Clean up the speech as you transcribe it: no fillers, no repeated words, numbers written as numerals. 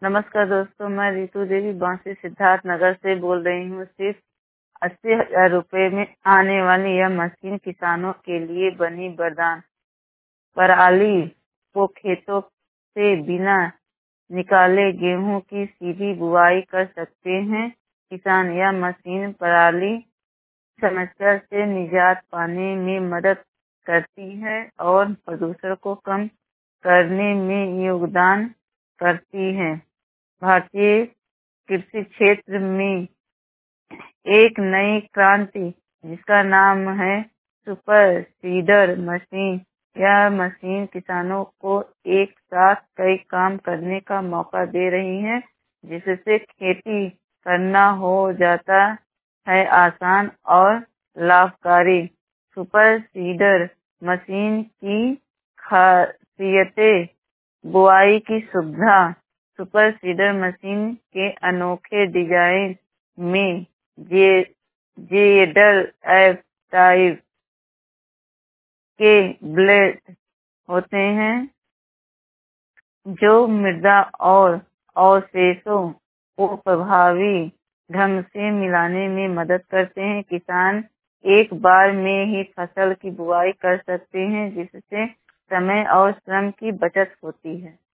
नमस्कार दोस्तों, मैं रितु देवी बांसी सिद्धार्थ नगर से बोल रही हूँ। सिर्फ 80,000 रुपए में आने वाली यह मशीन किसानों के लिए बनी वरदान। पराली को खेतों से बिना निकाले गेहूं की सीधी बुआई कर सकते हैं किसान। यह मशीन पराली समस्या से निजात पाने में मदद करती है और प्रदूषण को कम करने में योगदान करती है। भारतीय कृषि क्षेत्र में एक नई क्रांति जिसका नाम है सुपर सीडर मशीन। यह मशीन किसानों को एक साथ कई काम करने का मौका दे रही है, जिससे खेती करना हो जाता है आसान और लाभकारी। सुपर सीडर मशीन की खासियतें: बुआई की सुविधा: सुपर सीडर मशीन के अनोखे डिजाइन में जेडल एफ टाइप के ब्लेड होते हैं, जो मृदा और अवशेषों को प्रभावी ढंग से मिलाने में मदद करते हैं। किसान एक बार में ही फसल की बुआई कर सकते हैं, जिससे समय और श्रम की बचत होती है।